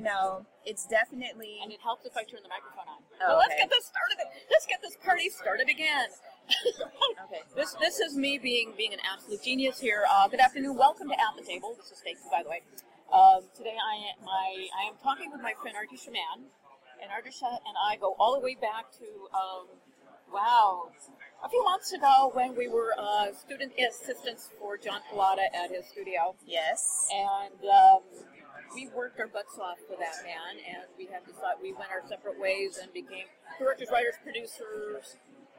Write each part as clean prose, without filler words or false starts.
No, it's definitely. And it helps if I turn the microphone on. Oh, So let's okay. get this started. Let's get this party started again. Okay. This is me being an absolute genius here. Good afternoon. Welcome to At the Table. This is Stacey, by the way. Today I am talking with my friend Artisha Mann, and Artisha and I go all the way back to a few months ago when we were student assistants for John Collada at his studio. Yes. And we worked our butts off for that man, and we had decided we went our separate ways and became directors, writers, producers,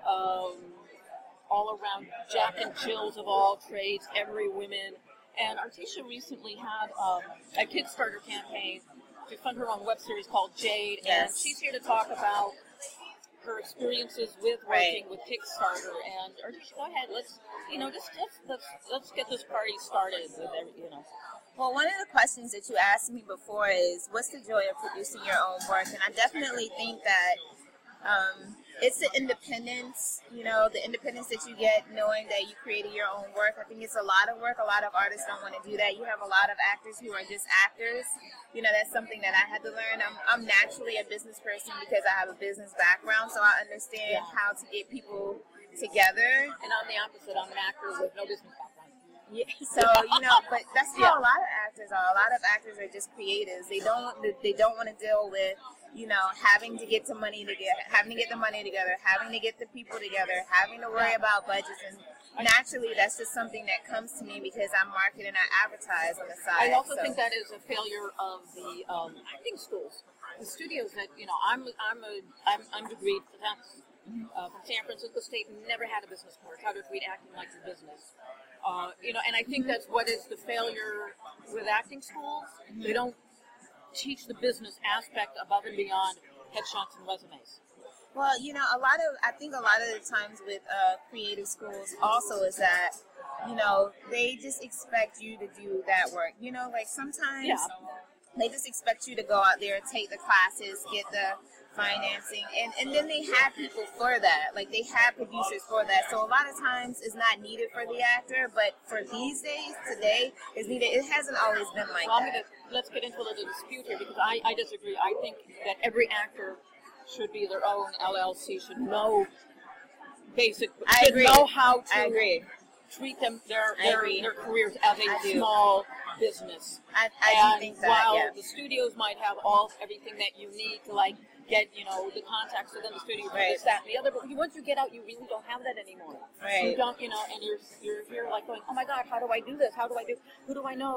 all around Jack and Jills of all trades, every women. And Artisha recently had a Kickstarter campaign to fund her own web series called Jade, Yes. and she's here to talk about her experiences with working with Kickstarter. And Artisha, go ahead. Let's get this party started with Well, one of the questions that you asked me before is, what's the joy of producing your own work? And I definitely think that it's the independence, the independence that you get knowing that you created your own work. I think it's a lot of work. A lot of artists don't want to do that. You have a lot of actors who are just actors. That's something that I had to learn. I'm naturally a business person because I have a business background, so I understand how to get people together. And I'm the opposite. I'm an actor with no business background. Yeah, so but that's how a lot of actors are. A lot of actors are just creatives. They don't want to deal with having to get the money together, having to get the people together, having to worry about budgets, and naturally that's just something that comes to me because I market and I advertise on the side. I also think that is a failure of the acting schools, the studios that I'm undegreed from San Francisco State, never had a business course, how to treat acting like your business. And I think that's what is the failure with acting schools. They don't teach the business aspect above and beyond headshots and resumes. Well, I think a lot of the times with creative schools also is that, they just expect you to do that work. Like sometimes they just expect you to go out there, take the classes, get the financing, and then they have people for that. Like they have producers for that. So a lot of times it's not needed for the actor, but for these days, today, it's needed. It hasn't always been like that. Let's get into a little dispute here because I disagree. I think that every actor should be their own LLC, should know know how to treat their careers as a small business. I do think that, while the studios might have everything that you need to get the contacts within the studio for this, that, and the other, but once you get out, you really don't have that anymore. Right. You don't, and you're here going, oh my God, how do I do this? Who do I know?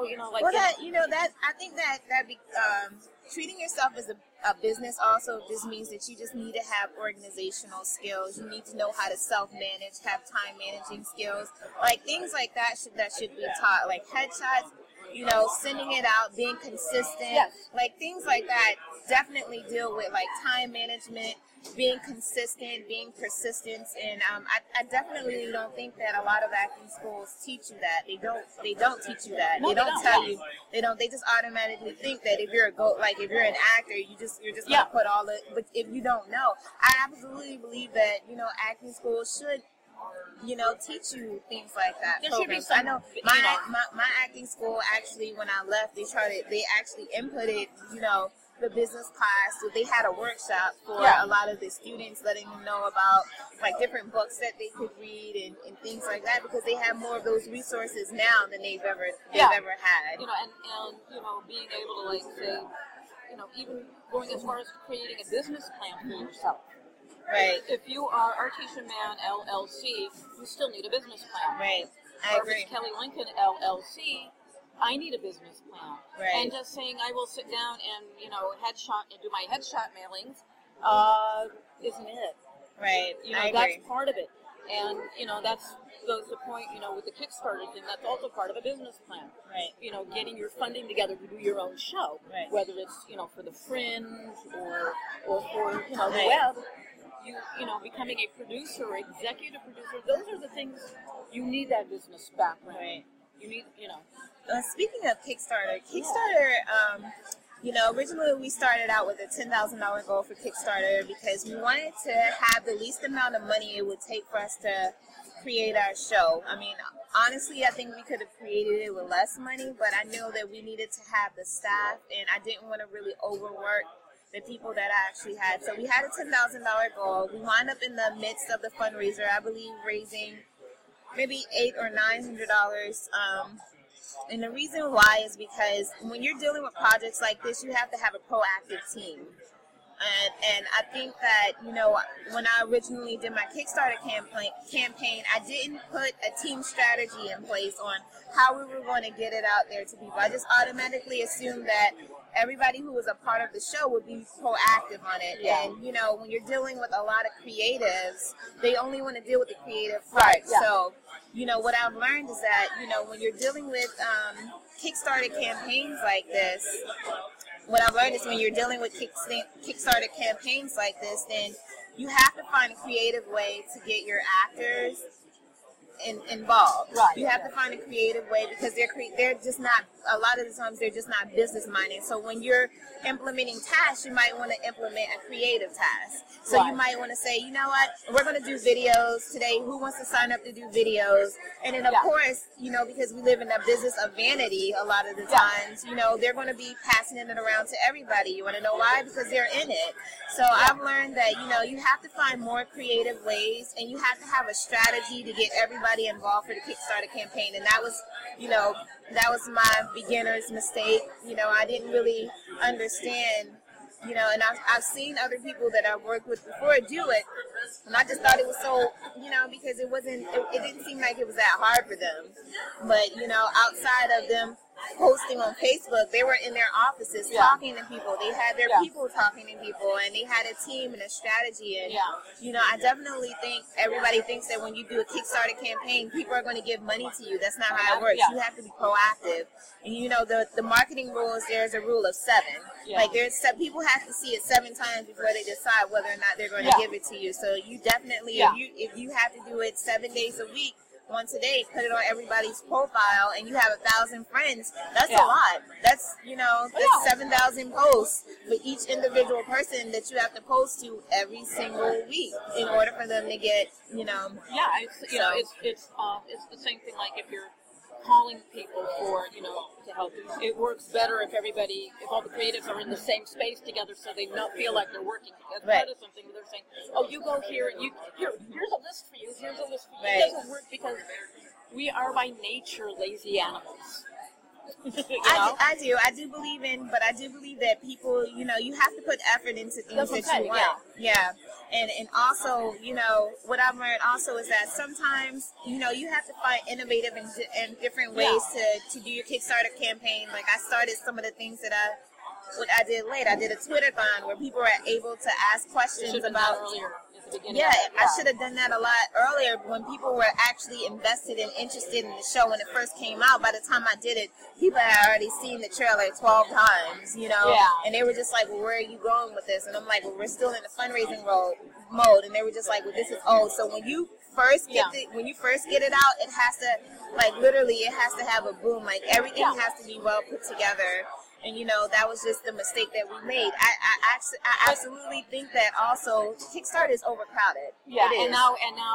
I think that treating yourself as a business also just means that you just need to have organizational skills. You need to know how to self-manage, have time managing skills, like things like that should be taught, like headshots. Sending it out, being consistent, like things like that definitely deal with like time management, being consistent, being persistent, and I definitely don't think that a lot of acting schools teach you that. They don't teach you that. No, they don't tell you. They don't. They just automatically think that if you're if you're an actor, you're just gonna put all the. But if you don't know, I absolutely believe that acting schools should teach you things like that. There should be some, I know my acting school actually, when I left, they actually inputted, the business class. So they had a workshop for a lot of the students, letting them know about like different books that they could read and things like that, because they have more of those resources now than they've ever had. And being able to say, even going as far as creating a business plan for yourself. Right. If you are Artisha Mann LLC, you still need a business plan. Right. I agree. Or if it's Kelly Lincoln LLC, I need a business plan. Right. And just saying I will sit down and headshot and do my headshot mailings isn't it. Right. I that's agree. part of it. And that's goes to the point, with the Kickstarter thing, that's also part of a business plan. Right. Getting your funding together to do your own show. Right. Whether it's, for the Fringe or for, the web. Becoming a producer or executive producer, those are the things you need that business background. Right. You need, Speaking of Kickstarter, originally we started out with a $10,000 goal for Kickstarter because we wanted to have the least amount of money it would take for us to create our show. I mean, honestly, I think we could have created it with less money, but I knew that we needed to have the staff, and I didn't want to really overwork the people that I actually had. So we had a $10,000 goal. We wound up in the midst of the fundraiser, I believe, raising maybe $800 or $900. And the reason why is because when you're dealing with projects like this, you have to have a proactive team. And I think that, you know, when I originally did my Kickstarter campaign, I didn't put a team strategy in place on how we were going to get it out there to people. I just automatically assumed that everybody who was a part of the show would be proactive on it. Yeah. And, you know, when you're dealing with a lot of creatives, they only want to deal with the creative part. Right, yeah. So, you know, what I've learned is that, you know, when you're dealing with Kickstarter campaigns like this, what I've learned is when you're dealing with Kickstarter campaigns like this, then you have to find a creative way to get your actors involved. Right. You have to find a creative way because they're just not, a lot of the times they're just not business minded. So when you're implementing tasks, you might want to implement a creative task. So you might want to say, you know what, we're going to do videos today. Who wants to sign up to do videos? And then of course, you know, because we live in a business of vanity a lot of the times, you know, they're going to be passing it around to everybody. You want to know why? Because they're in it. So I've learned that, you know, you have to find more creative ways and you have to have a strategy to get everybody involved for the Kickstarter campaign. And that was, you know, that was my beginner's mistake. You know, I didn't really understand, you know, and I've seen other people that I've worked with before do it, and I just thought it was so, you know, because it didn't seem like it was that hard for them. But, you know, outside of them posting on Facebook, they were in their offices talking to people. They had their people talking to people, and they had a team and a strategy. And, you know, I definitely think everybody thinks that when you do a Kickstarter campaign, people are going to give money to you. That's not how it works. You have to be proactive. And, you know, the marketing rules, there's a rule of 7. Like, people have to see it 7 times before they decide whether or not they're going to give it to you. So you definitely, if you have to do it 7 days a week, once a day, put it on everybody's profile, and you have 1,000 friends. That's a lot. That's, you know, that's 7,000 posts for each individual person that you have to post to every single week in order for them to get, you know. Yeah, it's, you know, it's the same thing. Like if you're calling people for, you know, to help, it works better if all the creatives are in the same space together, so they don't feel like they're working together. That is something where they're saying, oh, you go here, and here's a list for you, here's a list for you. It doesn't work because we are by nature lazy animals. You know? I do believe that people, you know, you have to put effort into things that you want. Yeah. And also, you know, what I've learned also is that sometimes, you know, you have to find innovative and different ways to do your Kickstarter campaign. Like I started some of the things that I did late. I did a Twitter-thon where people were able to ask questions about. Earlier. Yeah, I should have done that a lot earlier when people were actually invested and interested in the show when it first came out. By the time I did it, people had already seen the trailer 12 times, you know, and they were just like, well, where are you going with this? And I'm like, well, we're still in the fundraising mode. And they were just like, well, this is old. So when you first get it out, it has to, like, literally, it has to have a boom. Like, everything has to be well put together. And, you know, that was just the mistake that we made. I absolutely think that also Kickstarter is overcrowded. Yeah, and now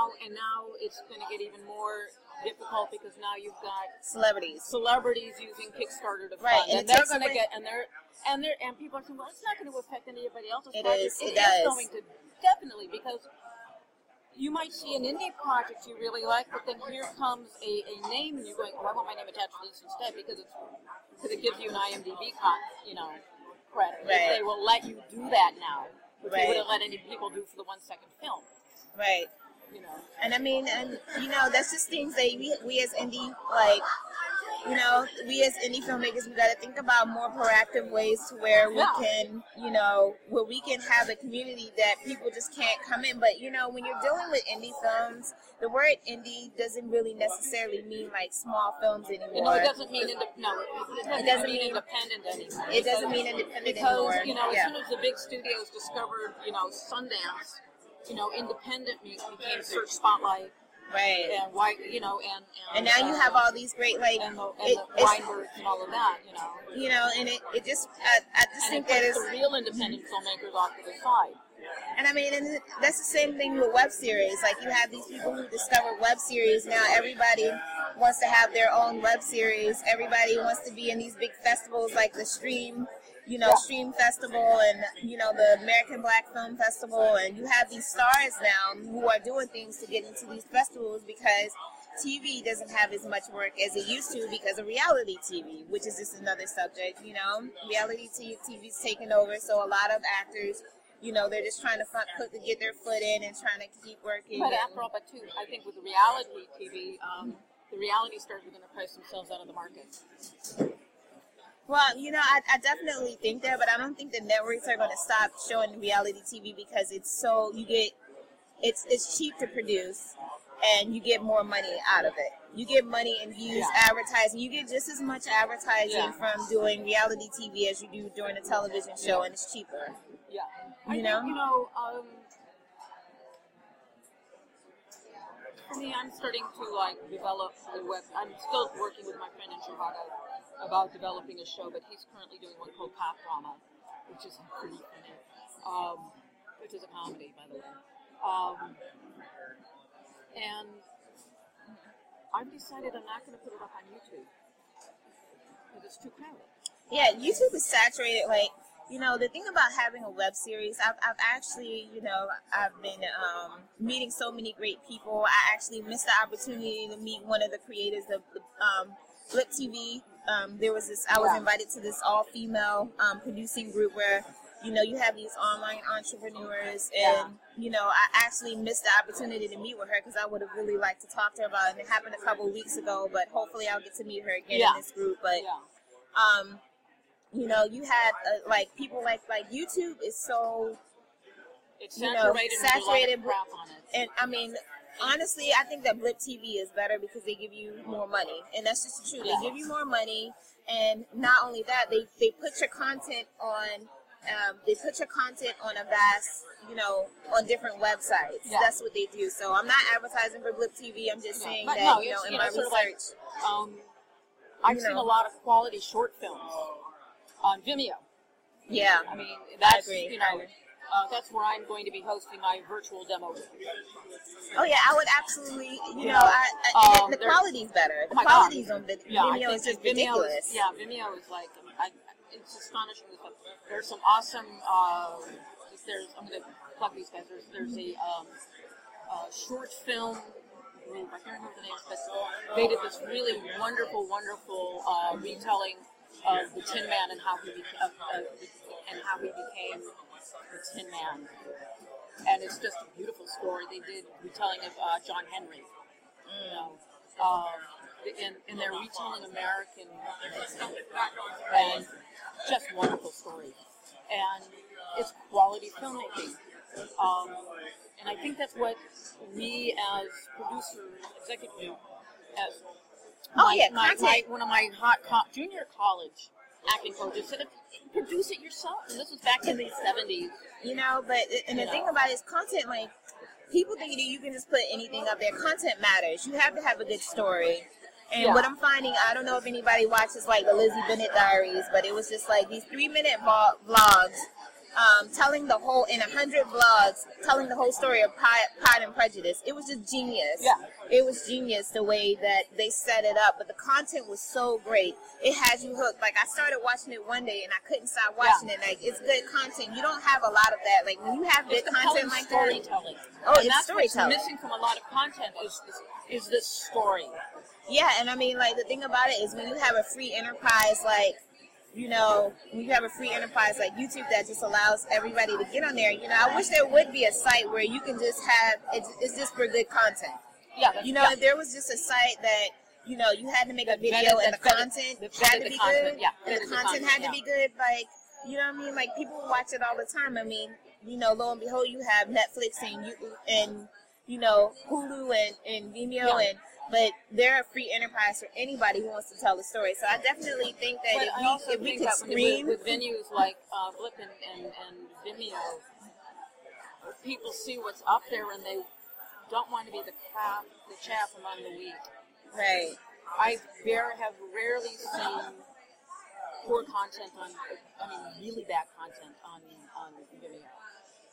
it's going to get even more difficult because now you've got celebrities using Kickstarter to fund, and they're going to get and people are saying, well, it's not going to affect anybody else's project. It is going to, definitely, because you might see an indie project you really like, but then here comes a name, and you're going, oh, I want my name attached to this instead because it gives you an IMDb credit. Right. They will let you do that now, which they wouldn't let any people do for the 1-second film. Right. You know. And I mean, and you know, that's just things that we as indie, like, you know, we as indie filmmakers, we got to think about more proactive ways to where we can, you know, where we can have a community that people just can't come in. But, you know, when you're dealing with indie films, the word indie doesn't really necessarily mean like small films anymore. No, it doesn't mean independent anymore. It doesn't mean independent anymore. Because, you know, as soon as the big studios discovered, you know, Sundance, you know, independent became Search Spotlight. Right. And why, you know, and now you have all these great, like, and the Weinbergs and all of that, you know. You know, and it just, I just think that it's the real independent filmmakers off to the side. And I mean, and that's the same thing with web series. Like, you have these people who discover web series. Now everybody wants to have their own web series. Everybody wants to be in these big festivals like the Stream, Stream Festival, and, the American Black Film Festival. And you have these stars now who are doing things to get into these festivals because TV doesn't have as much work as it used to because of reality TV, which is just another subject, Reality TV's taken over, so a lot of actors, they're just trying to get their foot in and trying to keep working. But after all, I think with the reality TV, the reality stars are going to price themselves out of the market. Well, I definitely think that, but I don't think the networks are going to stop showing reality TV because it's cheap to produce. And you get more money out of it. You get money in views, advertising. You get just as much advertising from doing reality TV as you do during a television show, and it's cheaper. Yeah. For me, I'm starting to develop a web. I'm still working with my friend in Chicago about developing a show, but he's currently doing one called Pop Drama, which is pretty funny, which is a comedy, by the way. And I've decided I'm not going to put it up on YouTube because it's too crowded. Yeah, YouTube is saturated. The thing about having a web series, I've actually, I've been meeting so many great people. I actually missed the opportunity to meet one of the creators of the Blip TV. I was invited to this all-female producing group where you have these online entrepreneurs, and, I actually missed the opportunity to meet with her because I would have really liked to talk to her about it. And it happened a couple weeks ago, but hopefully I'll get to meet her again in this group. But, you had, people like YouTube is so, it's saturated with crap on it. And, I mean, honestly, I think that Blip TV is better because they give you more money. And that's just the truth. They give you more money, and not only that, they put your content on... they put your content on a vast, on different websites. Yeah. That's what they do. So I'm not advertising for Blip TV. I'm just saying that, in my research. I've seen a lot of quality short films on Vimeo. Yeah. I mean, that's, I agree. That's where I'm going to be hosting my virtual demo. Oh, yeah, I would absolutely, the quality's better. The quality's on Vimeo is just ridiculous. Vimeo is it's astonishing. There's some awesome. I'm going to plug these guys. There's a short film group. I can't remember the name, but they did this really wonderful retelling of the Tin Man and how he became the Tin Man. And it's just a beautiful story. They did retelling of John Henry. And they're retelling American and just wonderful stories. And it's quality filmmaking. And I think that's what we as producers, executive, as one of my hot junior college acting coaches said, produce it yourself. And this was back in the 70s. The thing about it is content, people think that you can just put anything up there. Content matters. You have to have a good story. And what I'm finding, I don't know if anybody watches the Lizzie Bennett Diaries, but it was just these 3-minute vlogs telling the whole, in 100 vlogs, telling the whole story of Pride and Prejudice. It was just genius. Yeah. It was genius the way that they set it up, but the content was so great. It has you hooked. I started watching it one day and I couldn't stop watching it. It's good content. You don't have a lot of that. When you have good content like storytelling. That. It's storytelling. What's missing from a lot of content is this story. Yeah, and I mean, the thing about it is when you have a free enterprise, when you have a free enterprise like YouTube that just allows everybody to get on there, I wish there would be a site where you can just have, it's just for good content. Yeah. If there was just a site that, you had to make a video and the content had to be good, and the content had to be good, you know what I mean? People watch it all the time. I mean, lo and behold, you have Netflix and Hulu and Vimeo but they're a free enterprise for anybody who wants to tell a story. So I definitely think that if we could scream with venues like Blip and Vimeo, people see what's up there and they don't want to be the chaff among the wheat. Right. I have rarely seen poor content really bad content on Vimeo.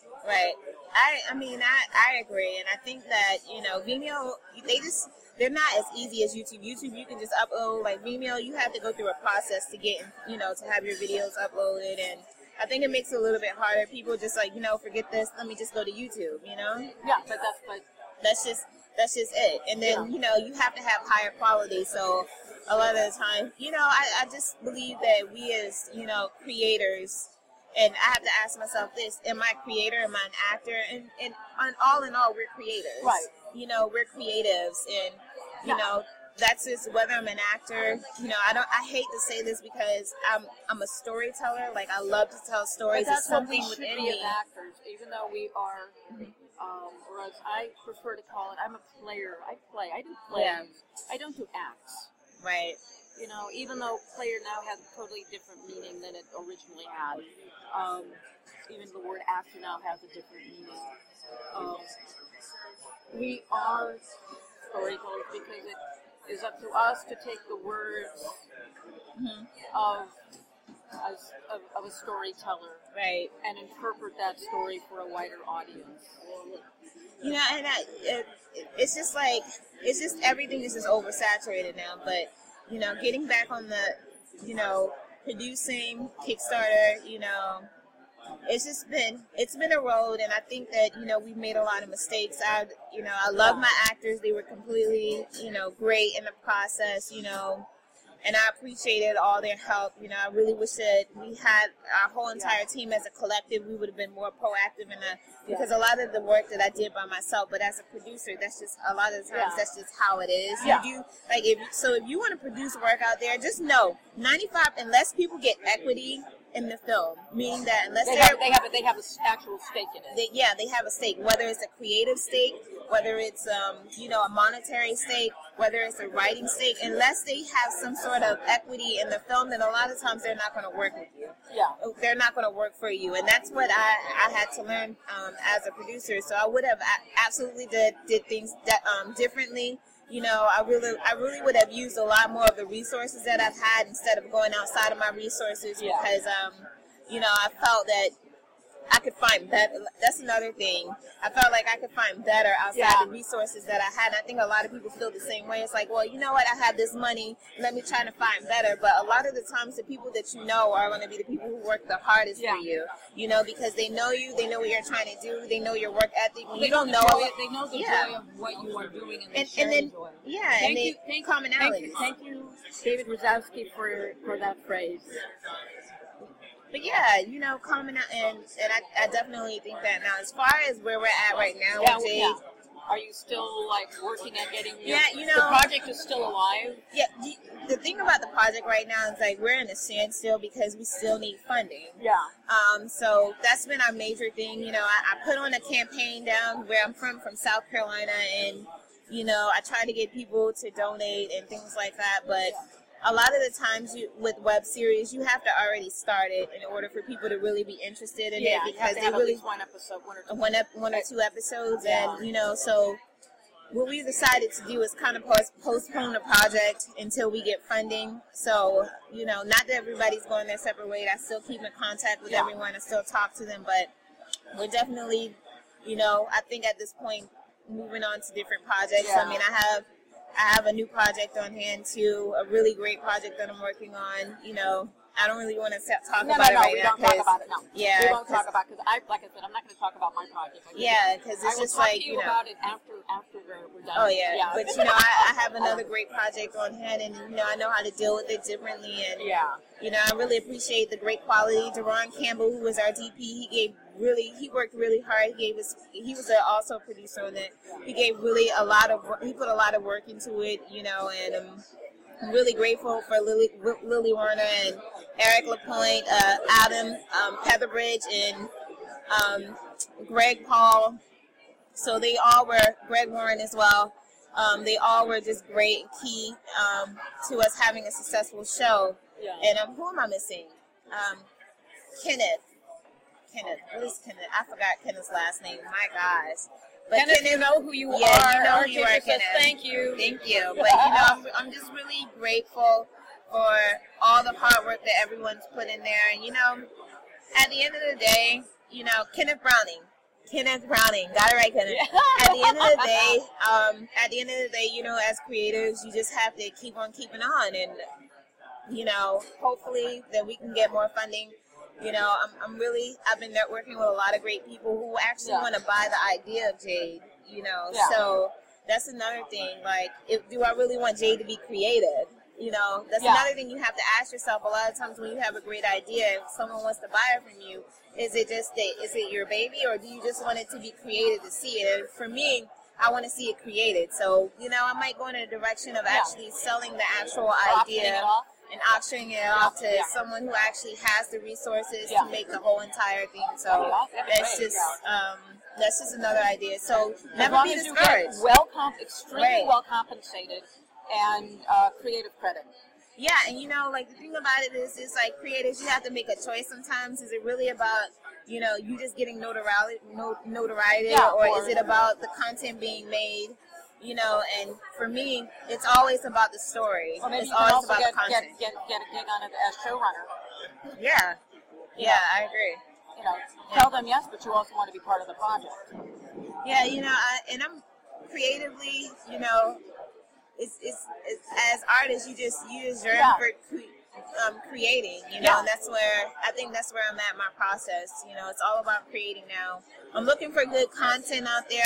Right. I mean, I agree, and I think that, Vimeo, they're not as easy as YouTube. YouTube, you can just upload. Like Vimeo, you have to go through a process to get, to have your videos uploaded, and I think it makes it a little bit harder. People just like, forget this. Let me just go to YouTube. Yeah, but that's just it. And then you have to have higher quality. So a lot of the time, I just believe that we as creators. And I have to ask myself this: am I a creator? Am I an actor? And all in all, we're creators. Right. We're creatives, and that's just whether I'm an actor. I hate to say this because I'm a storyteller. Like I love to tell stories. But that's it's something what we within should be me. as actors, even though we are. Or as I prefer to call it, I'm a player. I play. I do plays. Yeah. I don't do acts. Right. Even though player now has a totally different meaning than it originally had. Even the word actor now has a different meaning. We are storytellers because it is up to us to take the words of a storyteller, Right. and interpret that story for a wider audience. And it's just everything is just oversaturated now. But getting back on the producing Kickstarter, it's been a road, and I think that we've made a lot of mistakes. I love my actors; they were completely great in the process, and I appreciated all their help. I really wish that we had our whole entire team as a collective. We would have been more proactive because a lot of the work that I did by myself, but as a producer, that's just a lot of the times that's just how it is. Yeah. You do if you want to produce work out there, just know 95 unless people get equity in the film, meaning that unless they have an actual stake in it. They have a stake, whether it's a creative stake, whether it's a monetary stake, whether it's a writing stake. Unless they have some sort of equity in the film, then a lot of times they're not going to work with you. Yeah, they're not going to work for you, and that's what I had to learn as a producer. So I would have absolutely did things differently. I really would have used a lot more of the resources that I've had instead of going outside of my resources because, I felt that I could find better. That's another thing. I felt like I could find better outside the resources that I had. And I think a lot of people feel the same way. It's like, well, you know what? I have this money. Let me try to find better. But a lot of the times, the people that you know are going to be the people who work the hardest for you. Because they know you. They know what you're trying to do. They know your work ethic. When you don't know it, they know the joy of what you are doing, and share and then the joy. Thank commonalities. Thank you, David Rosowski, for that phrase. But common, and I definitely think that now. As far as where we're at right now, Are you still working at getting? The project is still alive. Yeah, the thing about the project right now is we're in a standstill because we still need funding. Yeah. So that's been our major thing. I put on a campaign down where I'm from South Carolina, and I try to get people to donate and things like that, but. A lot of the times with web series, you have to already start it in order for people to really be interested in it because they really one episode, one or two episodes, and so what we decided to do is kind of postpone the project until we get funding. So not that everybody's going their separate way. I still keep in contact with everyone. I still talk to them, but we're definitely, I think at this point moving on to different projects. Yeah. I mean, I have a new project on hand too, a really great project that I'm working on. I don't really want to talk about it right now. We don't talk about it. No. Yeah, we won't talk about because like I said, I'm not going to talk about my project. Because it's just like I will talk to you about it after we're done. Oh yeah. But I have another great project on hand, and I know how to deal with it differently, and I really appreciate the great quality. Deron Campbell, who was our DP, he worked really hard. He was also a producer on it. He gave really he put a lot of work into it, and I'm really grateful for Lily Warner and Eric LaPointe, Adam Petherbridge, and Greg Paul. So they all were, Greg Warren as well. They all were just great and key to us having a successful show. Yeah. And who am I missing? Kenneth. What is Kenneth? I forgot Kenneth's last name. My gosh. But Kenneth, you know who you are. You know who you are, Kenneth. Thank you. Thank you. But, I'm just really grateful for all the hard work that everyone's put in there. And, at the end of the day, Kenneth Browning, Kenneth Browning. Got it right, Kenneth. At the end of the day, you know, as creators, you just have to keep on keeping on, and you know, hopefully that we can get more funding. You know, I've been networking with a lot of great people who actually want to buy the idea of Jade. You know, so that's another thing. Like, do I really want Jade to be creative? You know, that's another thing you have to ask yourself. A lot of times when you have a great idea, if someone wants to buy it from you, is it your baby, or do you just want it to be created to see it? And for me, I want to see it created. So, you know, I might go in a direction of actually selling the actual idea and auctioning it off to someone who actually has the resources to make the whole entire thing. So that's just another idea. So never be discouraged. Extremely well compensated and creative credit. Yeah, and you know, like, the thing about it is, it's like, creators, you have to make a choice sometimes. Is it really about, you know, you just getting notoriety, or is it about the content being made? You know, and for me, it's always about the story. Or maybe it's you can always also about get the content. a gig on it as showrunner. Yeah, I agree. You know, tell them yes, but you also want to be part of the project. Yeah, you know, I'm creatively, you know, it's as artists, you just yearn for creating, you know, and that's where I'm at in my process. You know, it's all about creating now. I'm looking for good content out there.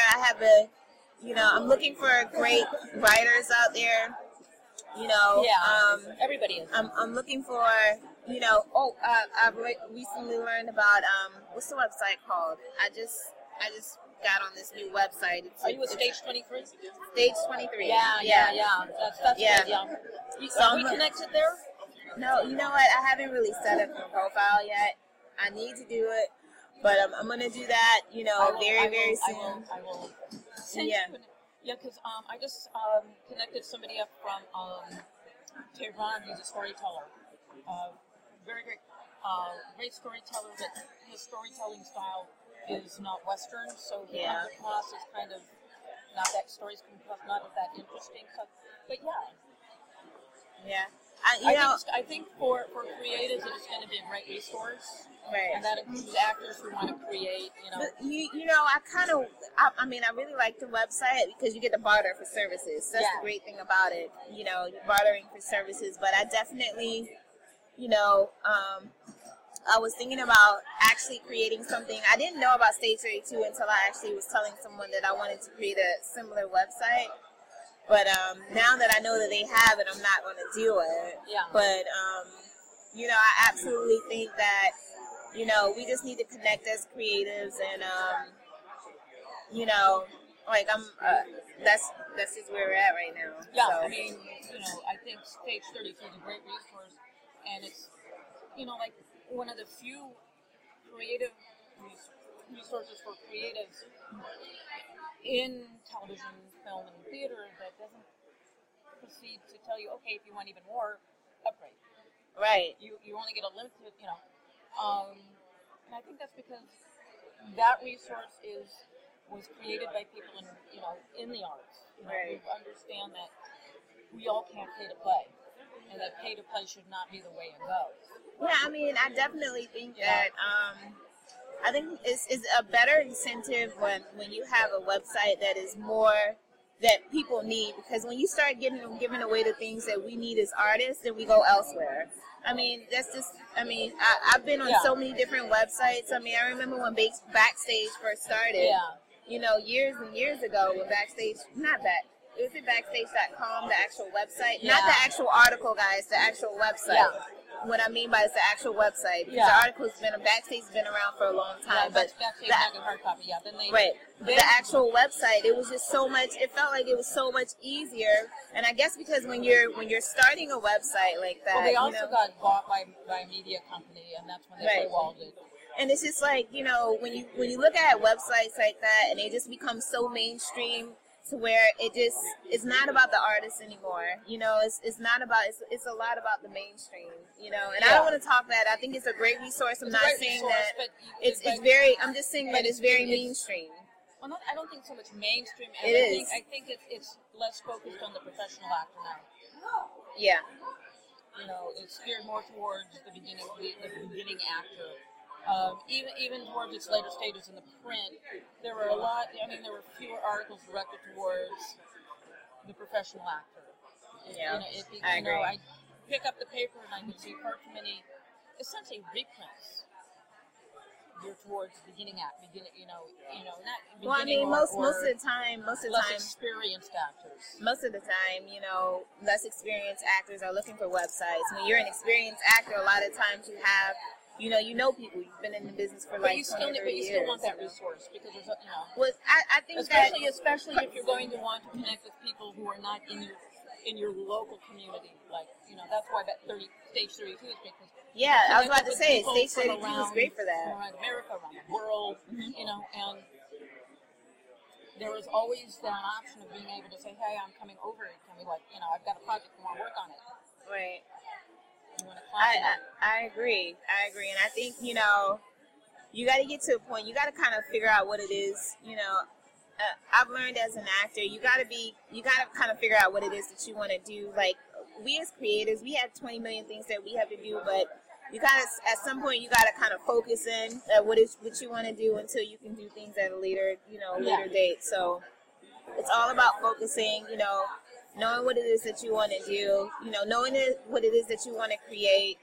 I'm looking for great writers out there. You know, everybody is. I'm looking for, you know, I've recently learned about what's the website called? I just got on this new website. Are you with Stage 23? Stage 23. Yeah. That's good. Are we connected there? No, you know what? I haven't really set up a profile yet. I need to do it, but I'm gonna do that. You know, very soon. I will. Because I just connected somebody up from Tehran. He's a storyteller. Very great storyteller. But his storytelling style is not Western, so he comes across as kind of not that not that interesting. So, but I think for creatives, it's going to be a great resource. Right. And that includes actors who want to create, you know. But I really like the website because you get to barter for services. That's the great thing about it. You know, you're bartering for services. But I definitely, you know, I was thinking about actually creating something. I didn't know about Stage 32 until I actually was telling someone that I wanted to create a similar website. But now that I know that they have it, I'm not going to do it. Yeah. But, you know, I absolutely think that, you know, we just need to connect as creatives, and, you know, like, that's just where we're at right now. Yeah, so. I mean, you know, I think Stage 32 is a great resource, and it's, you know, like, one of the few creative resources for creatives in television, film, and theater that doesn't proceed to tell you, okay, if you want even more, upgrade. Right. You only get a limited, you know. And I think that's because that resource was created by people in the arts. You know, right. Who understand that we all can't pay to play, and that pay to play should not be the way it goes. Yeah, I mean, I definitely think that I think it's a better incentive when you have a website that is more that people need, because when you start giving away the things that we need as artists, then we go elsewhere. I mean, I've been on so many different websites. I mean, I remember when Backstage first started, you know, years and years ago when Backstage, it was Backstage.com, the actual website, not the actual article, guys, the actual website. Yeah. What I mean by it's the actual website, because the article's Backstage's been around for a long time, but the actual website, it was just so much. It felt like it was so much easier, and I guess because when you're starting a website like that, they also got bought by a media company, and that's when they paywalled it. And it's just like, you know, when you look at websites like that, and they just become so mainstream, to where it's not about the artist anymore. You know, it's a lot about the mainstream, you know. And I don't want to talk that. I think it's a great resource. I'm not saying that I'm just saying that it's very mainstream. Well, I don't think so much mainstream. I think it's less focused on the professional actor now. Yeah. You know, it's geared more towards the beginning actor. Even towards its later stages in the print, there were there were fewer articles directed towards the professional actor. I agree. I pick up the paper and I would see far too many, essentially reprints. Geared towards not beginning well, I mean, most of the time, less experienced actors. Most of the time, less experienced actors are looking for websites. When you're an experienced actor, a lot of times you have, you know people. You've been in the business for like 20 or 30 years. But you still want that resource because there's, Well, I think especially if you're going to want to connect with people who are not in your local community. Like, that's why that Stage 32 is great. Yeah, I was about to say, Stage 32 is great for that. Around America, around the world, and there was always that option of being able to say, hey, I'm coming over. Can we, I've got a project, I want to work on it. Right. You want to clap I agree. And I think, you got to get to a point, you got to kind of figure out what it is, I've learned as an actor, you got to kind of figure out what it is that you want to do. Like, we as creators, we have 20 million things that we have to do, but you got to, at some point, you got to kind of focus in at what you want to do until you can do things at a later date. So it's all about focusing, knowing what it is that you want to do, knowing what it is that you want to create,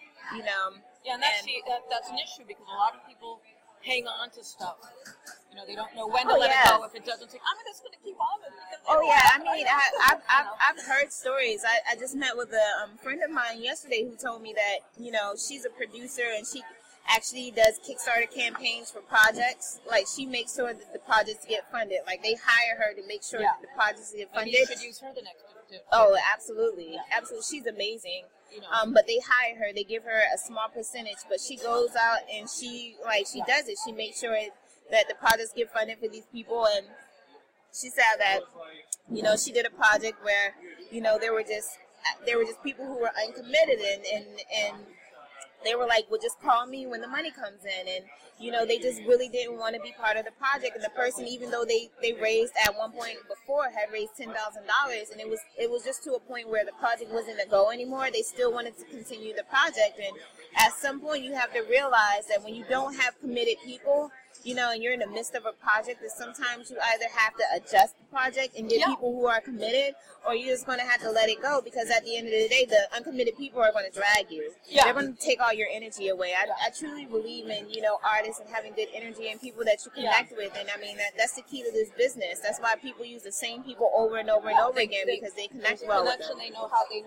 Yeah, and that's an issue because a lot of people hang on to stuff. They don't know when to let it go if it doesn't take. I'm just going to keep on with it. I mean, I've heard stories. I just met with a friend of mine yesterday who told me that, she's a producer and she actually does Kickstarter campaigns for projects. Like, she makes sure that the projects get funded. Like, they hire her to make sure that the projects get funded. Maybe you should use her the next time. Oh, absolutely. Absolutely. She's amazing. But they hire her. They give her a small percentage. But she goes out and she does it. She makes sure that the projects get funded for these people. And she said that, she did a project where, there were just people who were uncommitted and they were like, well, just call me when the money comes in. And, they just really didn't want to be part of the project. And the person, even though they raised at one point before, had raised $10,000. And it was just to a point where the project wasn't a go anymore. They still wanted to continue the project. And at some point, you have to realize that when you don't have committed people, and you're in the midst of a project, that sometimes you either have to adjust the project and get people who are committed, or you're just going to have to let it go, because at the end of the day, the uncommitted people are going to drag you. Yeah. They're going to take all your energy away. I truly believe in, artists and having good energy and people that you connect with. And I mean, that's the key to this business. That's why people use the same people over and over and over again, because they connect well with them. They know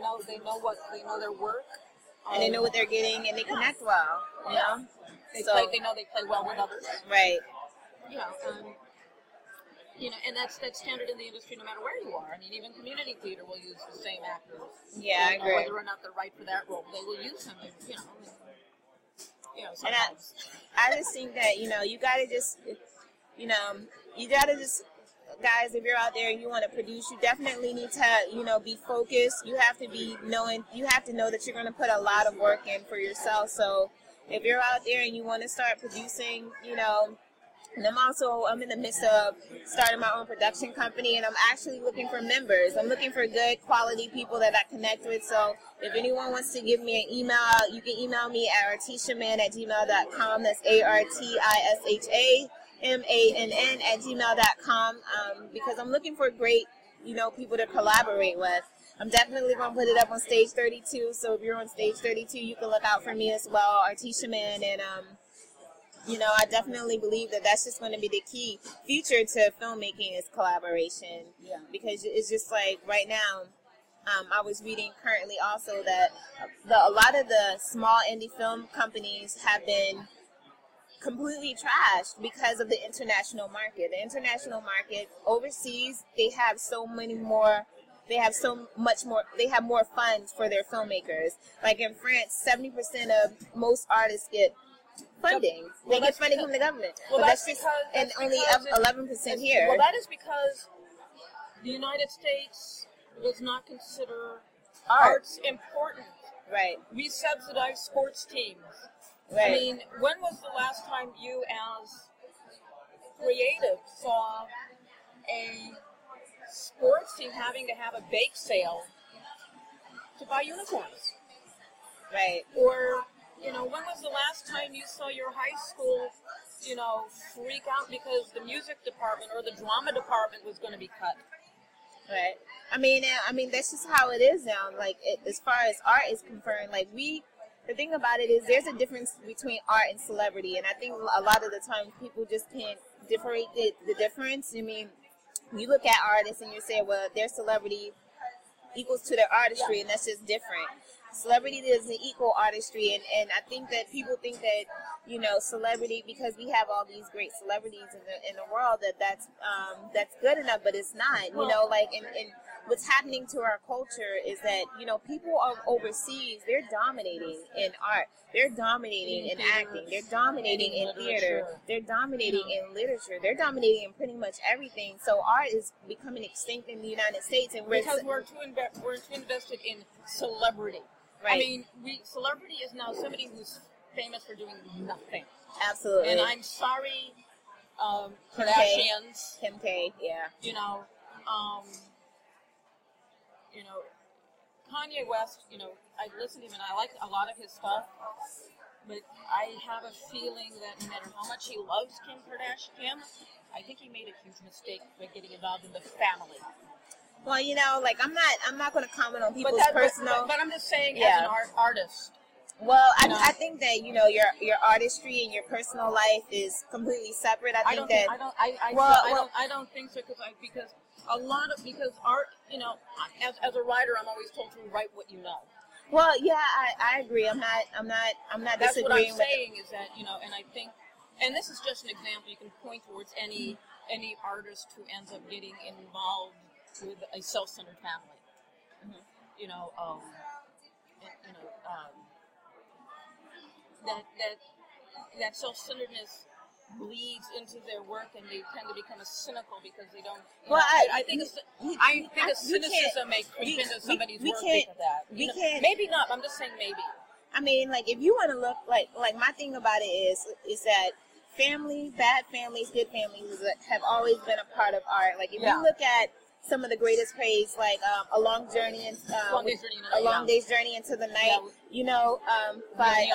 their work. And they know what they're getting, and they connect well, They know they play well with others. Right. And that's standard in the industry no matter where you are. I mean, even community theater will use the same actors. Yeah, I agree. Whether or not they're right for that role, they will use them. Sometimes. And I just think that, you gotta just, guys, if you're out there and you want to produce, you definitely need to, be focused. You have to know that you're going to put a lot of work in for yourself. So if you're out there and you want to start producing, and I'm in the midst of starting my own production company, and I'm actually looking for members. I'm looking for good quality people that I connect with. So if anyone wants to give me an email, you can email me at artishaman@gmail.com. That's artishamann@gmail.com, because I'm looking for great, people to collaborate with. I'm definitely going to put it up on Stage 32, so if you're on Stage 32, you can look out for me as well, Artishaman, and, I definitely believe that that's just going to be the key future to filmmaking is collaboration, because it's just like right now, I was reading currently also that a lot of the small indie film companies have been completely trashed because of the international market. The international market overseas, they have more funds for their filmmakers. Like in France, 70% of most artists get funding. They get funding from the government. Well, but that's only 11% here. Well, that is because the United States does not consider arts important. Right. We subsidize sports teams. Right. I mean, when was the last time you, as creative, saw a sports team having to have a bake sale to buy uniforms? Right. Or You know, when was the last time you saw your high school, you know, freak out because the music department or the drama department was going to be cut? Right. I mean, that's just how it is now. Like, as far as art is concerned, like the thing about it is there's a difference between art and celebrity, and I think a lot of the times people just can't differentiate the difference. I mean, you look at artists and you say, well, their celebrity equals to their artistry, and that's just different. Celebrity doesn't equal artistry, and I think that people think that, you know, celebrity, because we have all these great celebrities in the world, that's good enough, but it's not. You know, like, and what's happening to our culture is that, you know, people are overseas, they're dominating in art, they're dominating in acting, they're dominating in theater, they're dominating in literature, they're dominating in pretty much everything. So art is becoming extinct in the United States, and because we're too invested in celebrity. Right. I mean, celebrity is now somebody who's famous for doing nothing. Absolutely. And I'm sorry, Kardashians. Kim K. Yeah. You know, Kanye West. You know, I listen to him and I like a lot of his stuff, but I have a feeling that no matter how much he loves Kim Kardashian, I think he made a huge mistake by getting involved in the family. Well, you know, like, I'm not going to comment on people's personal. But I'm just saying, as an artist. Well, I think that, you know, your artistry and your personal life is completely separate. I don't think so because art, you know, as a writer, I'm always told to write what you know. Well, yeah, I agree. I'm not That's disagreeing. What I'm saying is that, you know, and I think, and this is just an example. You can point towards any artist who ends up getting involved with a self-centered family. Mm-hmm. You know, that self-centeredness bleeds into their work, and they tend to become cynical because they don't. I think cynicism may creep into somebody's work because of that. Maybe not. I'm just saying maybe. I mean, like, if you want to look like my thing about it is that bad families, good families have always been a part of art. Like, if you look at some of the greatest plays, like A Long Day's Journey into the Night, you know, by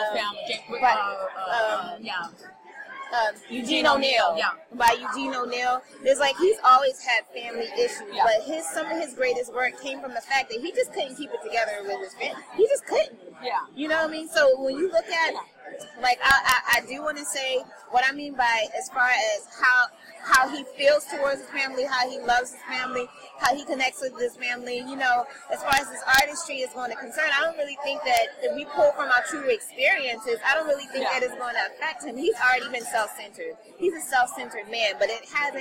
Eugene O'Neill. Yeah. By Eugene O'Neill. There's like, he's always had family issues, but some of his greatest work came from the fact that he just couldn't keep it together with his family. He just couldn't. Yeah. You know what I mean? So when you look at, like, I do want to say what I mean by, as far as how he feels towards his family, how he loves his family, how he connects with his family, you know, as far as his artistry is going to concern, I don't really think that if we pull from our true experiences, I don't really think that is going to affect him. He's already been self-centered. He's a self-centered man, but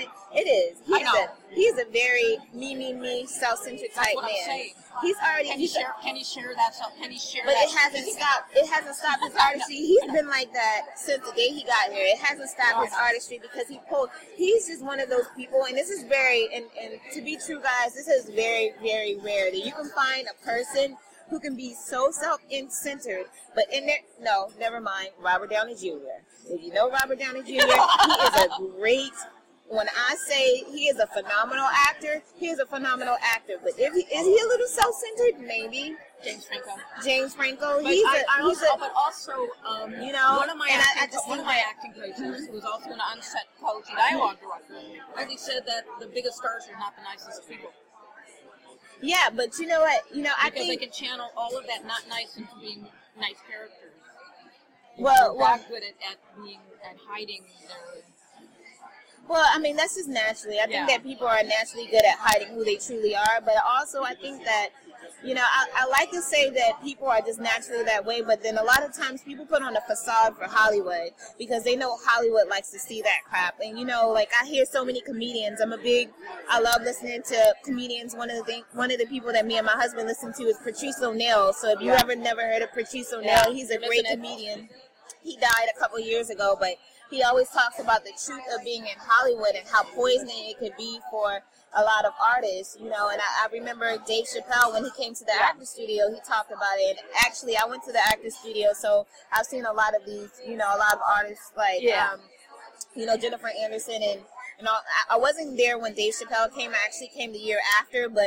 he's a very me, self-centered type man. I'm saying. He's already. Can he share that? But it hasn't stopped. It hasn't stopped his artistry. He's been like that since the day he got here. It hasn't stopped his artistry because he's just one of those people, and this is very, and to be true, guys, this is very, very rare that you can find a person who can be so self-centered, but in there, no, never mind, Robert Downey Jr. If you know Robert Downey Jr., he is a great. When I say he is a phenomenal actor, he is a phenomenal actor. But is he a little self-centered? Maybe. James Franco. But also, you know, one of my acting coaches, who was also an on-set coach and dialogue director, really said that the biggest stars are not the nicest people. Yeah, but you know what? You know, I think because they can channel all of that not nice into being nice characters. Well, they're good at hiding their. Well, I mean, that's just naturally. I think that people are naturally good at hiding who they truly are. But also, I think that, you know, I like to say that people are just naturally that way. But then a lot of times people put on a facade for Hollywood because they know Hollywood likes to see that crap. And, you know, like, I hear so many comedians. I love listening to comedians. One of the people that me and my husband listen to is Patrice O'Neal. So if you ever never heard of Patrice O'Neal, he's a great comedian. He died a couple years ago, but he always talks about the truth of being in Hollywood and how poisoning it could be for a lot of artists, you know. And I remember Dave Chappelle, when he came to the actor studio, he talked about it. And actually, I went to the actor studio, so I've seen a lot of these, you know, a lot of artists like, you know, Jennifer Anderson and all. I wasn't there when Dave Chappelle came. I actually came the year after, but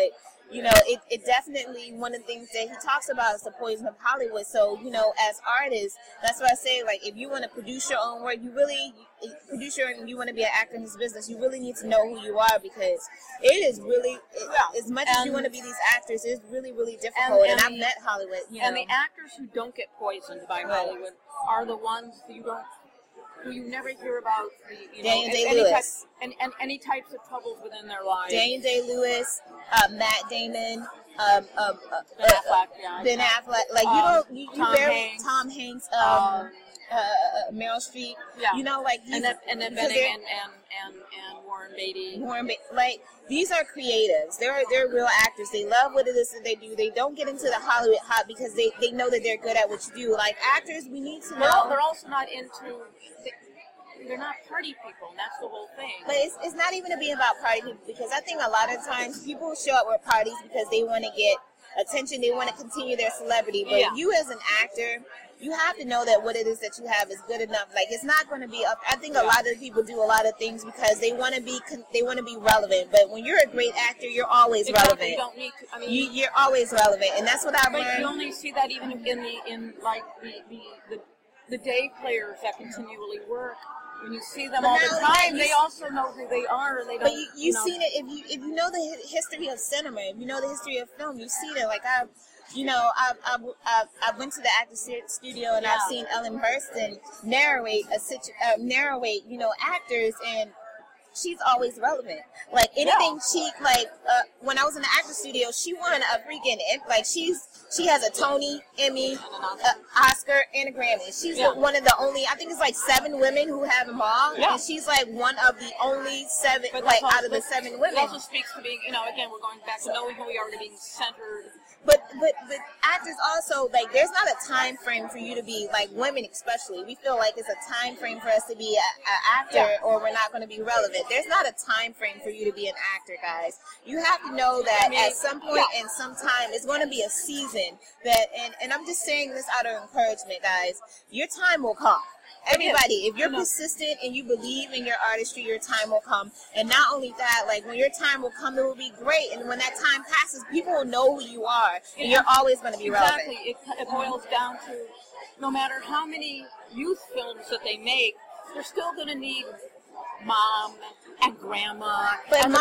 you know, it definitely, one of the things that he talks about is the poison of Hollywood. So, you know, as artists, that's why I say, like, if you want to produce your own work, you want to be an actor in this business, you really need to know who you are, because it is really, as much as you want to be these actors, it's really, really difficult. And I've met Hollywood, and the actors who don't get poisoned by Hollywood are the ones who you never hear about, Daniel Day-Lewis. Any types of troubles within their lives. Daniel Day-Lewis, Matt Damon, Ben Affleck. Like, you Tom Hanks, Meryl Streep. Yeah. You know, like, and then Benning and Warren Beatty. Like, these are creatives. They're real actors. They love what it is that they do. They don't get into the Hollywood hop because they know that they're good at what you do. Like, actors, we need to know. They're also not into. They're not party people, and that's the whole thing. But it's not even to be about party people, because I think a lot of times people show up with parties because they want to get attention, they want to continue their celebrity. But you as an actor, you have to know that what it is that you have is good enough. Like, it's not going to be up. I think a lot of people do a lot of things because they want to be relevant. But when you're a great actor, you're always relevant. You don't need to. I mean, you're always relevant, and that's what I've learned. You only see that even in the day players that continually work. When you see them all the time, they also know who they are, and they don't. But you've seen it if you know the history of cinema, if you know the history of film, you've seen it. Like, I went to the actor studio, and I've seen Ellen Burstyn narrate actors, and she's always relevant. Like, anything when I was in the actor studio, she won a freaking, like, she has a Tony, Emmy, Oscar, and a Grammy. She's one of the only, I think it's like 7 women who have them all, and she's like one of the only 7, out of the 7 women. It also speaks to being, again, we're going back to knowing who we are, to being centered. But actors also, like, there's not a time frame for you to be, like, women especially. We feel like it's a time frame for us to be an actor, or we're not going to be relevant. There's not a time frame for you to be an actor, guys. You have to know that at some point and some time, it's going to be a season that, and I'm just saying this out of encouragement, guys, your time will come. Everybody, if you're persistent and you believe in your artistry, your time will come. And not only that, like, when your time will come, it will be great. And when that time passes, people will know who you are. And you're always going to be relevant. Exactly. It boils down to, no matter how many youth films that they make, they're still going to need mom and grandma, and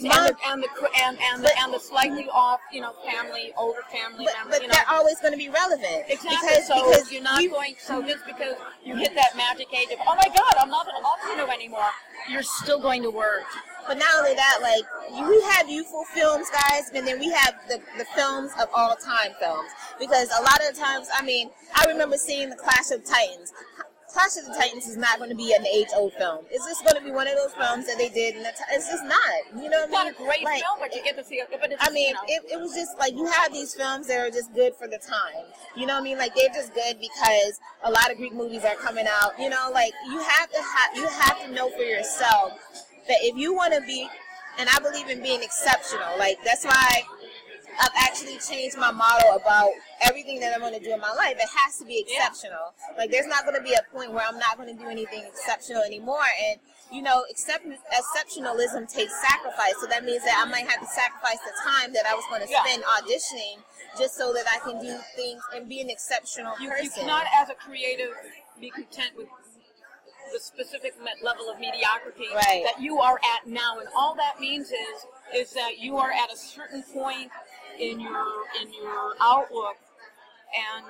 the slightly off, older family members. But they're always going to be relevant. Exactly. Because you're not going. So just because you hit that magic age of, oh my God, I'm not an entrepreneur anymore, you're still going to work. But not only that, like, we have youthful films, guys, and then we have the films of all time films. Because a lot of the times, I mean, I remember seeing the Clash of Titans. Clash of the Titans is not going to be an age-old film. It's just going to be one of those films that they did, and it's just not. You know what I mean? It's not a great film, but you get to see it. But it's, it was just like, you have these films that are just good for the time. You know what I mean? Like, they're just good because a lot of Greek movies are coming out. You know, like, you have to know for yourself that if you want to be, and I believe in being exceptional. Like, that's why I've actually changed my motto about everything that I'm going to do in my life. It has to be exceptional. Like, there's not going to be a point where I'm not going to do anything exceptional anymore. And, exceptionalism takes sacrifice. So that means that I might have to sacrifice the time that I was going to spend auditioning just so that I can do things and be an exceptional person. You cannot, as a creative, be content with the specific level of mediocrity that you are at now. And all that means is that you are at a certain point in your outlook, and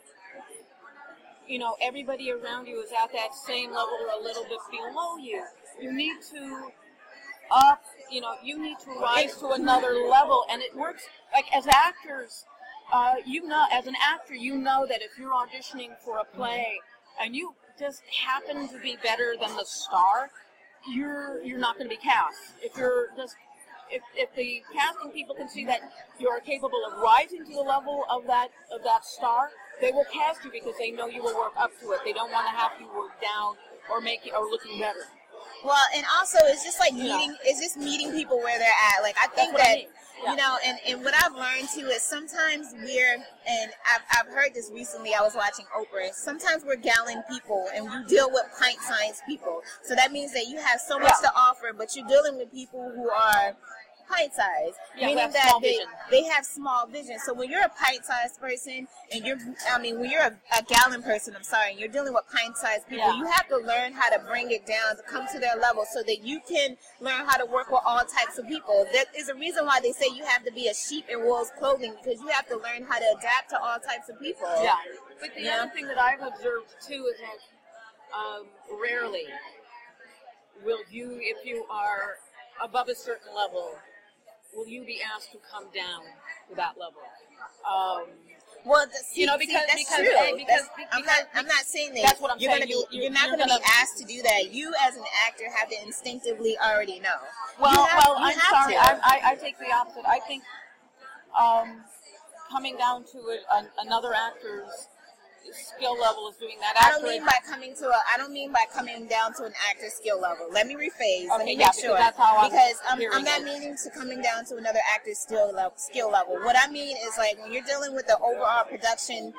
everybody around you is at that same level or a little bit below you. You need to you need to rise to another level, and it works like as actors. As an actor, you know that if you're auditioning for a play and you just happen to be better than the star, you're not going to be cast. If the casting people can see that you are capable of rising to the level of that star, they will cast you because they know you will work up to it. They don't want to have you work down or looking better. Well, and also it's just like meeting people where they're at. Like, I think and what I've learned too is sometimes and I've heard this recently. I was watching Oprah. Sometimes we're gallon people, and you deal with pint-sized people. So that means that you have so much to offer, but you're dealing with people who are pint size, Yeah, meaning have that small they, vision. they have small vision. So when you're a pint-sized person, and when you're a gallon person, I'm sorry, and you're dealing with pint-sized people, Yeah. you have to learn how to bring it down to come to their level so that you can learn how to work with all types of people. There is a reason why they say you have to be a sheep in wolf's clothing, because you have to learn how to adapt to all types of people. Yeah. But the Yeah. other thing that I've observed too is that rarely will you, if you are above a certain level, will you be asked to come down to that level. Well, That's true. I'm not saying that that's what I'm you're saying. going to be. You're not going to be asked to do that. You, as an actor, have to instinctively already know. I'm sorry. I take the opposite. I think coming down to another actor's skill level is doing that. I don't mean by coming down to an actor's skill level. Let me rephrase. Let me make sure. That's how I'm not meaning to coming down to another actor's skill level. What I mean is, like, when you're dealing with the overall production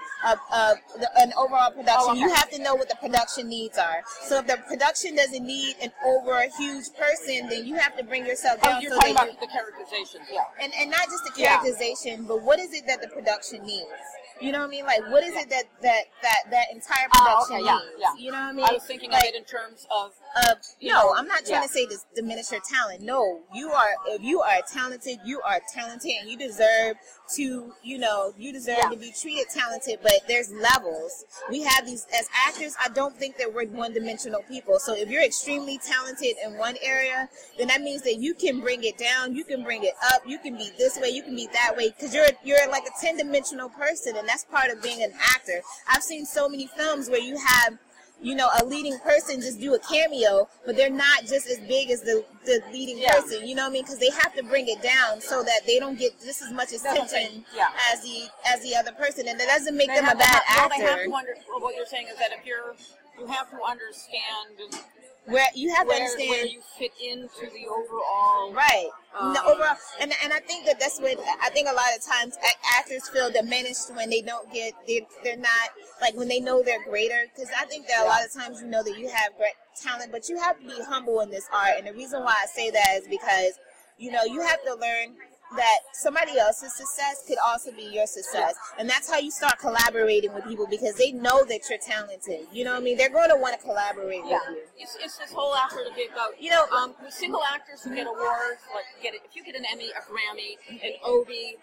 you have to know what the production needs are. So if the production doesn't need an huge person, then you have to bring yourself down. You're talking about the characterization, yeah. And not just the characterization, but what is it that the production needs? You know what I mean? Like, what is it that entire production needs? Yeah. You know what I mean? I was thinking of it in terms of... I'm not trying to say this diminish your talent. No, if you are talented, and you deserve to, to be treated talented, but there's levels. We have these, as actors, I don't think that we're one-dimensional people. So if you're extremely talented in one area, then that means that you can bring it down, you can bring it up, you can be this way, you can be that way, because you're like a 10-dimensional person, and that's part of being an actor. I've seen so many films where you have a leading person just do a cameo, but they're not just as big as the leading person, you know what I mean? Because they have to bring it down so that they don't get just as much attention as the other person, and that doesn't make them a bad actor. What you're saying is that if you have to understand where you have to understand where you fit into the overall the overall, and I think that's what I think a lot of times actors feel diminished when they don't get they're not, like, when they know they're greater, because I think that a lot of times that you have great talent, but you have to be humble in this art. And the reason why I say that is because you have to learn that somebody else's success could also be your success. And that's how you start collaborating with people, because they know that you're talented. You know what I mean? They're going to want to collaborate with you. It's this whole effort of about, single actors who get awards, like if you get an Emmy, a Grammy, an Obie,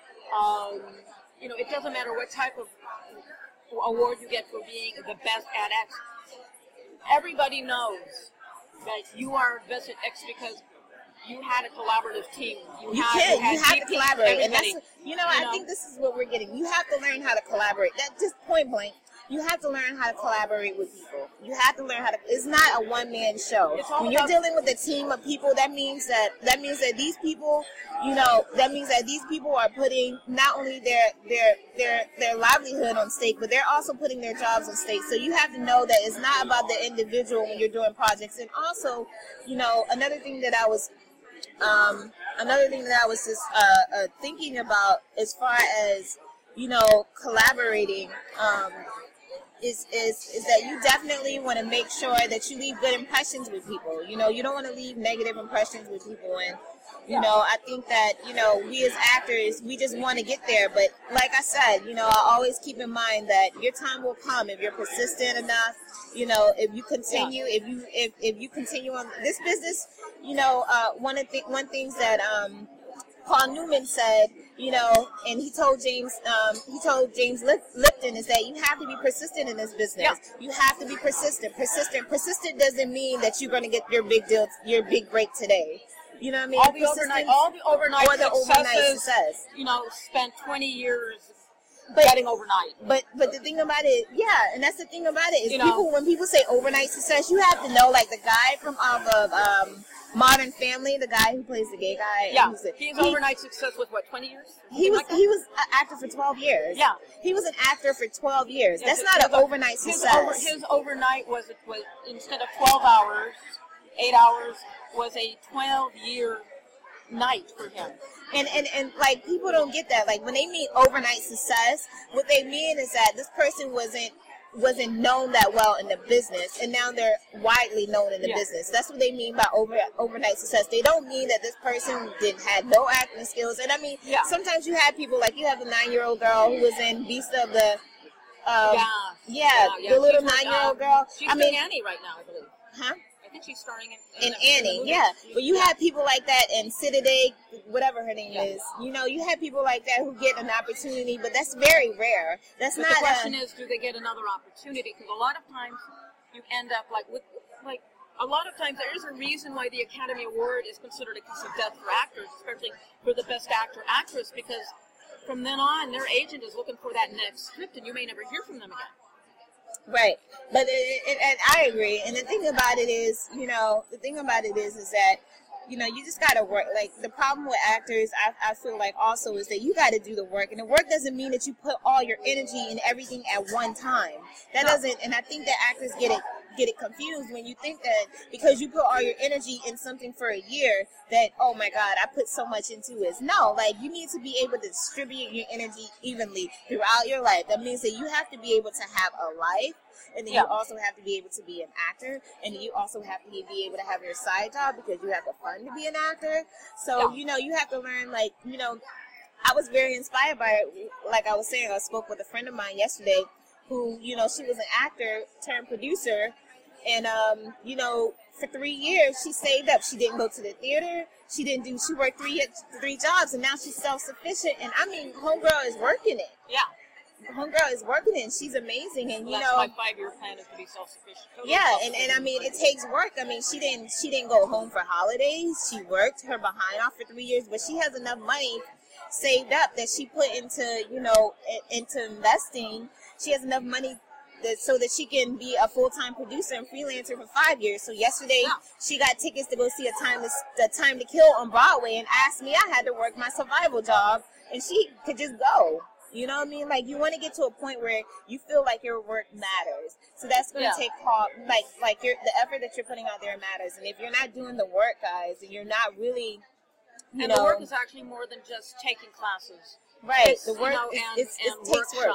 it doesn't matter what type of award you get for being the best at X. Everybody knows that you are best at X because you had a collaborative team. You have to collaborate, and that's I think this is what we're getting. You have to learn how to collaborate. That just point blank. You have to learn how to collaborate with people. You have to learn how to. It's not a one-man show. When you're dealing with a team of people, that means that these people, that means that these people are putting not only their livelihood on stake, but they're also putting their jobs on stake. So you have to know that it's not about the individual when you're doing projects. And also, another thing that I was just thinking about as far as collaborating is that you definitely want to make sure that you leave good impressions with people. You don't want to leave negative impressions with people. And I think that we as actors, we just want to get there. But like I said, I always keep in mind that your time will come if you're persistent enough. If you continue, if you continue on this business, one things that Paul Newman said, and he told James Lipton is that you have to be persistent in this business. Yeah. You have to be persistent. Persistent doesn't mean that you're going to get your big break today. You know what I mean? All the overnight success. Spent 20 years getting overnight. But the thing about it, and that's the thing about it is when people say overnight success, you have to know, like the guy from Modern Family, the guy who plays the gay guy. Yeah, he's overnight success with 20 years? He was an actor for 12 years. Yeah. He was an actor for 12 years. That's not an overnight success. His overnight was instead of 12 hours, 8 hours, was a 12-year night for him. And like, people don't get that. Like, when they mean overnight success, what they mean is that this person wasn't wasn't known that well in the business, and now they're widely known in the business. That's what they mean by overnight success. They don't mean that this person had no acting skills. And I mean, sometimes you have people like you have the 9-year-old girl who was in Beast of the the little 9-year-old girl. She's doing Annie right now, I believe. Huh? I think she's starring in Annie, But you have people like that in Citadel, whatever her name is. You know, you have people like that who get an opportunity, but that's very rare. But the question is, do they get another opportunity? Because a lot of times you end up a lot of times there is a reason why the Academy Award is considered a kiss of death for actors, especially for the best actor actress, because from then on their agent is looking for that next script, and you may never hear from them again. Right, but and I agree. And the thing about it is, is that, you just got to work. Like, the problem with actors, I feel like also is that you got to do the work. And the work doesn't mean that you put all your energy and everything at one time. That doesn't, and I think that actors get it confused when you think that because you put all your energy in something for a year that, oh my God, I put so much into it. No, like, you need to be able to distribute your energy evenly throughout your life. That means that you have to be able to have a life, and then you also have to be able to be an actor, and then you also have to be able to have your side job because you have the fun to be an actor. So, you have to learn, like, I was very inspired by it. Like I was saying, I spoke with a friend of mine yesterday who, she was an actor turned producer. And, for 3 years, she saved up. She didn't go to the theater. She worked three jobs, and now she's self-sufficient. And, I mean, homegirl is working it. Yeah. Homegirl is working it, and she's amazing. And, that's my 5-year plan is to be self-sufficient. And I mean, it takes work. I mean, she didn't go home for holidays. She worked her behind off for 3 years, but she has enough money saved up that she put into, into investing. She has enough money so that she can be a full-time producer and freelancer for 5 years. So yesterday, she got tickets to go see The Time to Kill on Broadway and asked me. I had to work my survival job, and she could just go. You know what I mean? Like, you want to get to a point where you feel like your work matters. So that's going to take like the effort that you're putting out there matters. And if you're not doing the work, guys, and you're not really, the work is actually more than just taking classes. Right. It's, the work it takes work.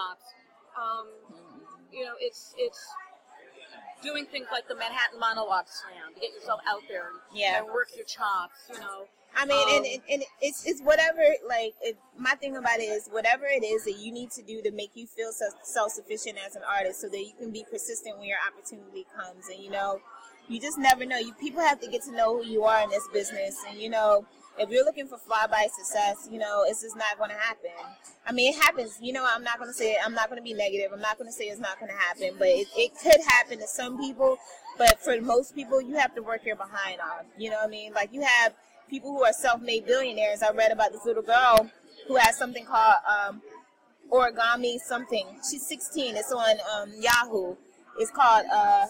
It's doing things like the Manhattan Monologue Slam to get yourself out there and work your chops, I mean, and it's whatever, like, my thing about it is whatever it is that you need to do to make you feel self-sufficient as an artist so that you can be persistent when your opportunity comes. And, you just never know. People have to get to know who you are in this business. And, if you're looking for fly-by success, it's just not going to happen. I mean, it happens. I'm not going to say it. I'm not going to be negative. I'm not going to say it's not going to happen. But it could happen to some people. But for most people, you have to work your behind off. You know what I mean? Like, you have people who are self-made billionaires. I read about this little girl who has something called origami something. She's 16. It's on Yahoo. It's called,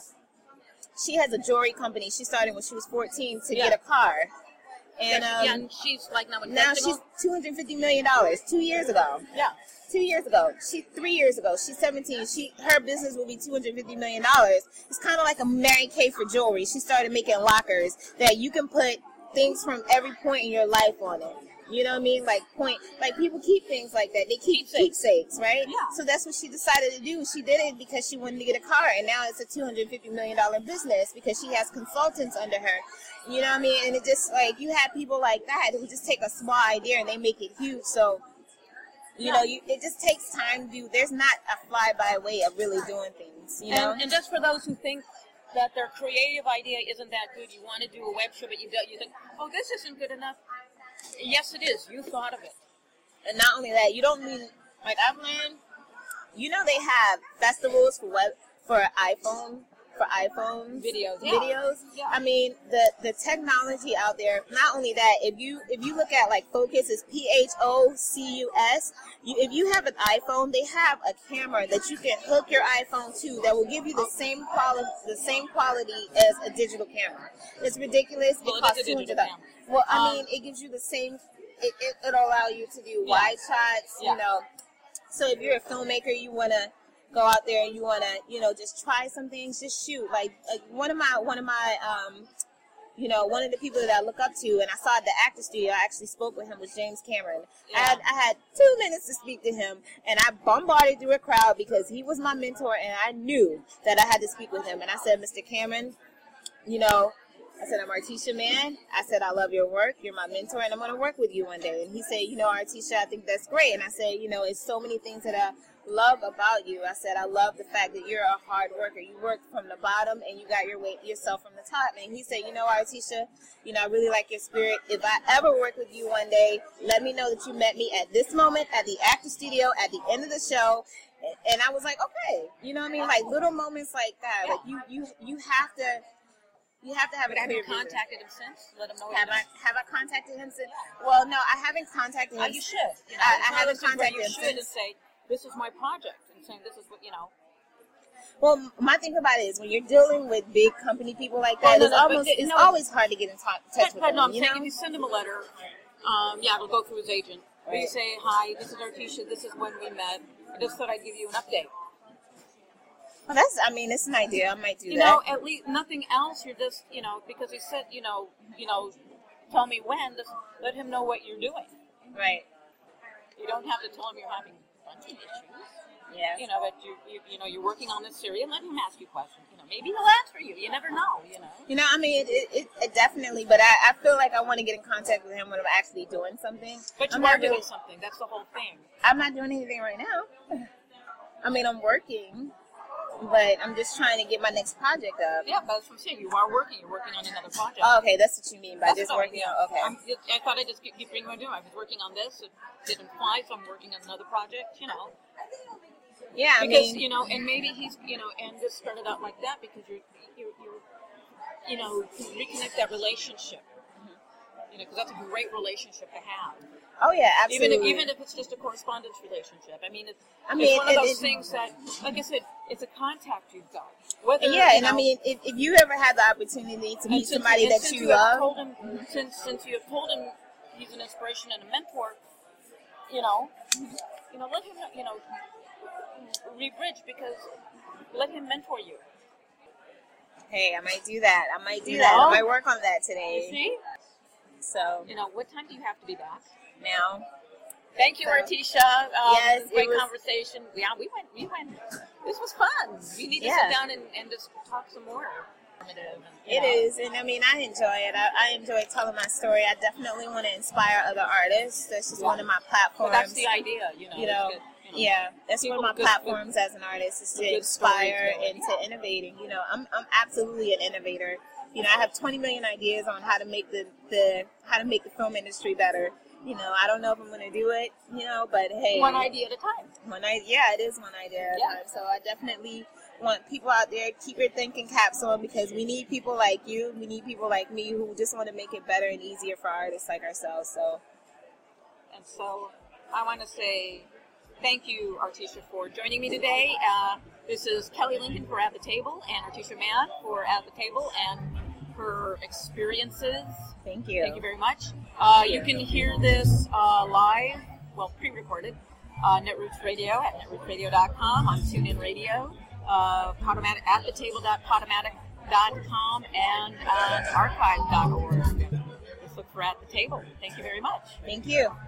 she has a jewelry company. She started when she was 14 to get a car. And she's like now she's $250 million 2 years ago. Yeah. 2 years ago. 3 years ago. She's 17. Her business will be $250 million. It's kind of like a Mary Kay for jewelry. She started making lockers that you can put things from every point in your life on it. You know what I mean? Like people keep things like that. They keep keepsakes, right? Yeah. So that's what she decided to do. She did it because she wanted to get a car, and now it's a $250 million business because she has consultants under her. You know what I mean? And it just, like, you have people like that who just take a small idea and they make it huge. So, it just takes time to do. There's not a fly-by way of really doing things, And just for those who think that their creative idea isn't that good, you want to do a web show, but you think, oh, this isn't good enough. Yes, it is. You thought of it. And not only that, you don't mean, like, I've learned, they have festivals for iPhone videos. Yeah. I mean, the technology out there. Not only that, if you look at, like, Focus, is PHOCUS. If you have an iPhone, they have a camera that you can hook your iPhone to that will give you the same quality as a digital camera. It's ridiculous. Well, it costs $200. Well, I mean, it gives you the same. It'll allow you to do wide shots. So if you're a filmmaker, you want to go out there and you want to, just try some things, just shoot. Like one of my you know, one of the people that I look up to, and I saw at the actor studio, I actually spoke with him, was James Cameron. Yeah. I had 2 minutes to speak to him, and I bombarded through a crowd because he was my mentor, and I knew that I had to speak with him. And I said, Mr. Cameron, you know, I said, I'm Artisha Mann. I said, I love your work. You're my mentor, and I'm going to work with you one day. And he said, you know, Artisha, I think that's great. And I said, you know, it's so many things that I love about you. I said, I love the fact that you're a hard worker. You work from the bottom, and you got yourself from the top. And he said, you know, Artisha, you know, I really like your spirit. If I ever work with you one day, let me know that you met me at this moment at the actor studio at the end of the show. And I was like, okay. You know what I mean? Like little moments like that. Like you have to... You have to have a clear vision. Have you contacted him since? Let him know. Have I contacted him since? Well, no, I haven't contacted him. You should. You know, I haven't contacted him since. You should and say, this is my project, and saying this is what, you know. Well, my thing about it is when you're dealing with big company people like that, it's always hard to get in touch with them. No, I'm saying if you send him a letter, it'll go through his agent. Right. You say, hi, this is Artisha, this is when we met. I just thought I'd give you an update. Well, it's an idea. I might do that. You know, at least nothing else. You're just, you know, because he said, you know, tell me when. Just let him know what you're doing. Right. You don't have to tell him you're having a bunch of issues. Yeah. You know, that you're working on this series. Let him ask you questions. You know, maybe he'll answer you. You never know. You know. You know, I mean, it definitely. But I feel like I want to get in contact with him when I'm actually doing something. But you are doing something. That's the whole thing. I'm not doing anything right now. I mean, I'm working. But I'm just trying to get my next project up. Yeah, that's what I'm saying. You are working. You're working on another project. Oh, okay. That's what you mean by just working on. Okay. I thought I'd just keep bringing my doing. I was working on this. It didn't fly, so I'm working on another project, you know. Yeah, because, you know, and maybe he's, you know, and just started out like that because you're you know, to reconnect that relationship. You know, because that's a great relationship to have. Oh yeah, absolutely. Even if it's just a correspondence relationship. I mean, it's one of those things that, like I said, it's a contact you've got. Whether, I mean, if you ever had the opportunity to meet somebody that you love, since you have told him he's an inspiration and a mentor, you know, let him, you know, rebridge because let him mentor you. Hey, I might do that. I might work on that today. You see? So, you know, what time do you have to be back? Now. Thank you, Artisha. Yes, great conversation. Yeah, we went. This was fun. We need to sit down and just talk some more. It is, and I mean, I enjoy it. I enjoy telling my story. I definitely want to inspire other artists. That's just one of my platforms. Well, that's the idea, Yeah, that's one of my platforms as an artist is to inspire and to innovating. You know, I'm absolutely an innovator. You know, I have 20 million ideas on how to make the film industry better. You know, I don't know if I'm going to do it, you know, but hey. One idea at a time. It is one idea at a time. So I definitely want people out there, keep your thinking caps on because we need people like you. We need people like me who just want to make it better and easier for artists like ourselves. So I want to say thank you, Artisha, for joining me today. This is Kelly Lincoln for At the Table and Artisha Mann for At the Table and her experiences. Thank you. Thank you very much. You can hear this live, well, pre-recorded, Netroots Radio at netrootsradio.com, on TuneIn Radio, attetable.podomatic.com, and on archive.org. Just look for At the Table. Thank you very much. Thank you.